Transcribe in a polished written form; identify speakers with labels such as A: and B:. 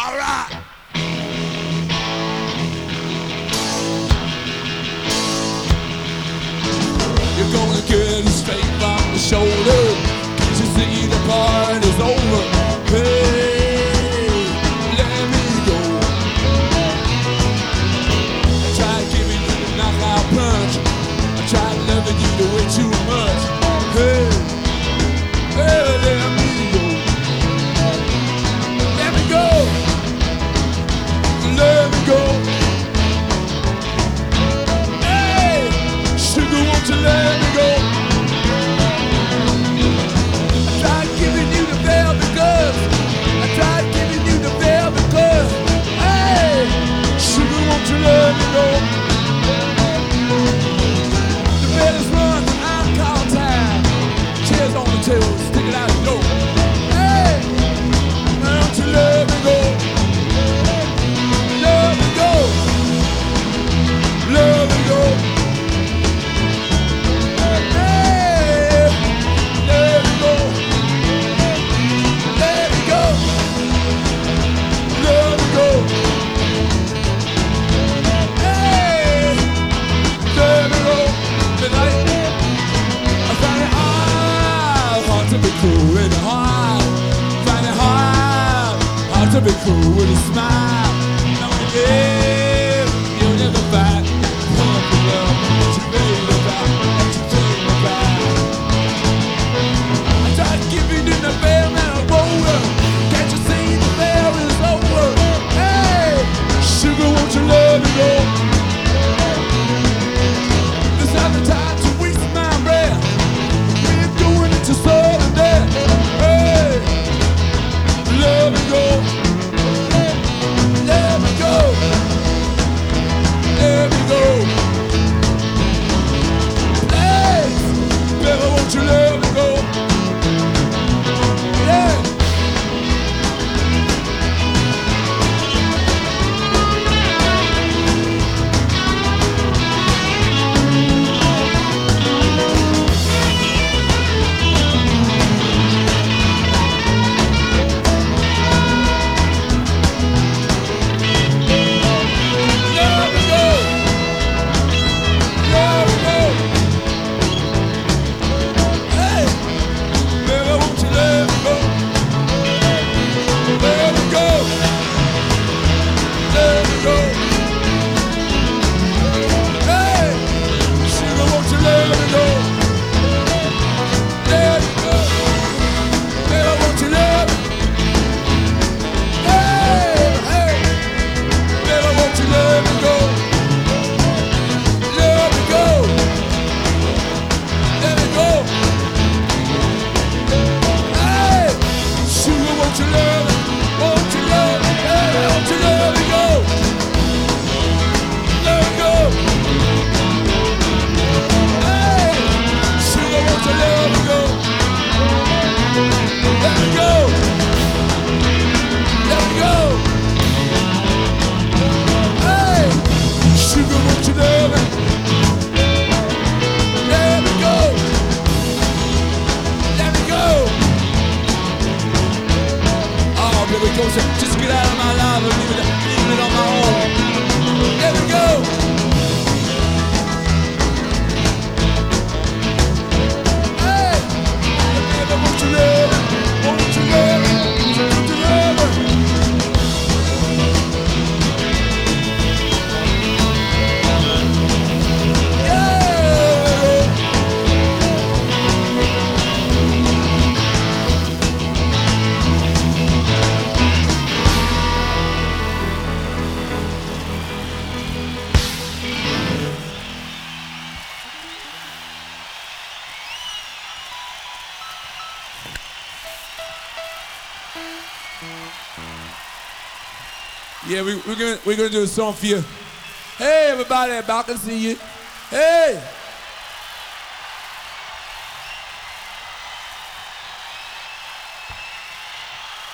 A: Alright. You're gonna get it straight from the shoulder. Can't you see the party's over? Hey, let me go. I tried giving you the knockout punch. I tried loving you the way too much. Hey, hey, let me go. Let me go. Let me go. Hey, sugar, won't you let me go? I tried giving you the velvet glove. I tried giving you the velvet glove. Hey, sugar, won't you let me go? The bed is run, I call time. Chairs on the table, stick it out the door. Hey, won't you let me go? Let me go. Let me go. Hey, let me go. Let me go. Let me go. Hey, let me go. Tonight, I find it hard to be cool with a heart. Find it hard to be cool with a smile. Now again, you'll never find the love that you made about, that you dream about. I tried giving you the bell and I rolled up. Can't you see the bell is over? Hey, sugar, won't you let me go? This not the time to waste my breath. We're going into sudden death. Hey, let me go. Let me go. Let me go. Hey, baby, won't you let me go? Yeah. Let me go. Let me go. Hey, baby, won't you let me go? Let me go. Let me go. Hey, sugar, won't you let me go? Let me go. Baby, won't you let me? Hey, hey, baby, won't you let me go? Let me go. Let me go. Hey, sugar, won't you let me? Won't you let me? Hey, won't you let me go? Let me go. Hey, sugar, won't you let me go? Let me go. Let me go. Hey, sugar, won't you let me? Let me go. Let me go. Oh, baby, go, just get out of my life and leave it on my own. Let me go. Hey, baby, won't you let me? Won't you let me? Won't you let me? Yeah. Yeah, we're gonna do a song for you. Hey, everybody, I can see you. Hey.